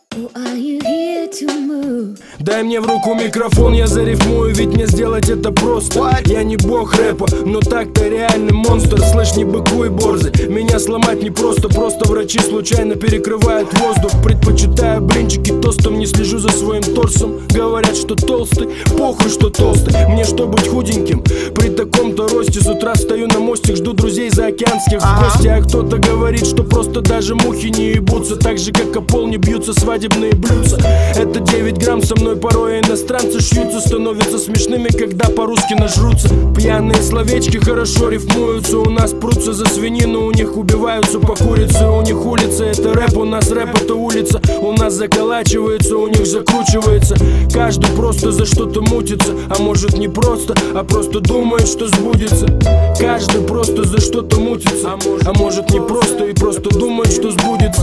Дай мне в руку микрофон, я зарифмую, ведь мне сделать это просто. Я не бог рэпа, но так-то реальный монстр. Слышь, не быкуй, борзый, меня сломать не просто. Просто врачи случайно перекрывают воздух. Предпочитаю блинчики тостом, не слежу за своим торсом. Говорят, что толстый, похуй, что толстый. Мне что быть худеньким? При таком-то росте с утра встаю на мостик, жду друзей заокеанских в гости. А кто-то говорит, что просто даже мухи не ебутся, так же, как о пол не бьются свадебные блюдца. Это 9 грамм, со мной порой иностранцы шьются. Становятся смешными, когда по-русски нажрутся. Пьяные словечки хорошо рифмуются. У нас прутся за свинину, у них убиваются по курице. У них улица это рэп, у нас рэп это улица. У нас заколачивается, у них закручивается. Каждый просто за что-то мутится. А может не просто, а просто думает, что сбудется. Каждый просто за что-то мутится. А может не просто и просто думает, что сбудется.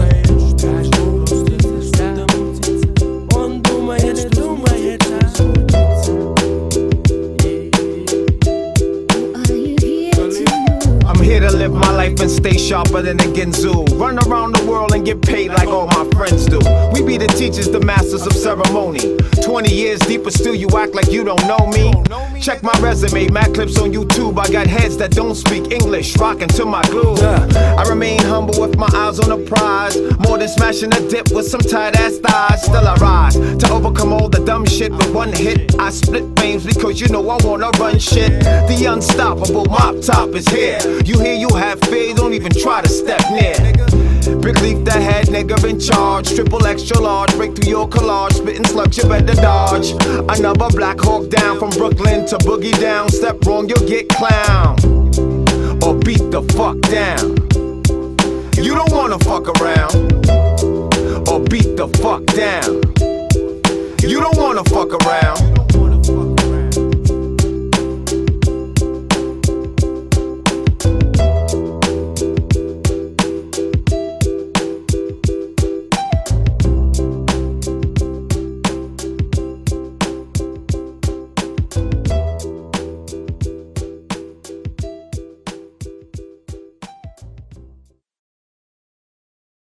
Here to live my life and stay sharper than a Ginzu. Run around the world and get paid like all my friends do. We be the teachers, the masters of ceremony. 20 years deep, but still you act like you don't know me. Check my resume, mad clips on YouTube. I got heads that don't speak English, rockin' to my glue. I remain humble with my eyes on the prize. More than smashing a dip with some tight ass thighs. Still I rise to overcome all the dumb shit with one hit. I split flames because you know I wanna run shit. The unstoppable mop top is here. You hear you have fear, don't even try to step near. Big leaf the head, nigga in charge. Triple extra large, break through your collage. Spitting slugs, you better dodge. Another Black Hawk down from Brooklyn to Boogie Down. Step wrong, you'll get clowned or beat the fuck down. You don't wanna fuck around or beat the fuck down. You don't wanna fuck around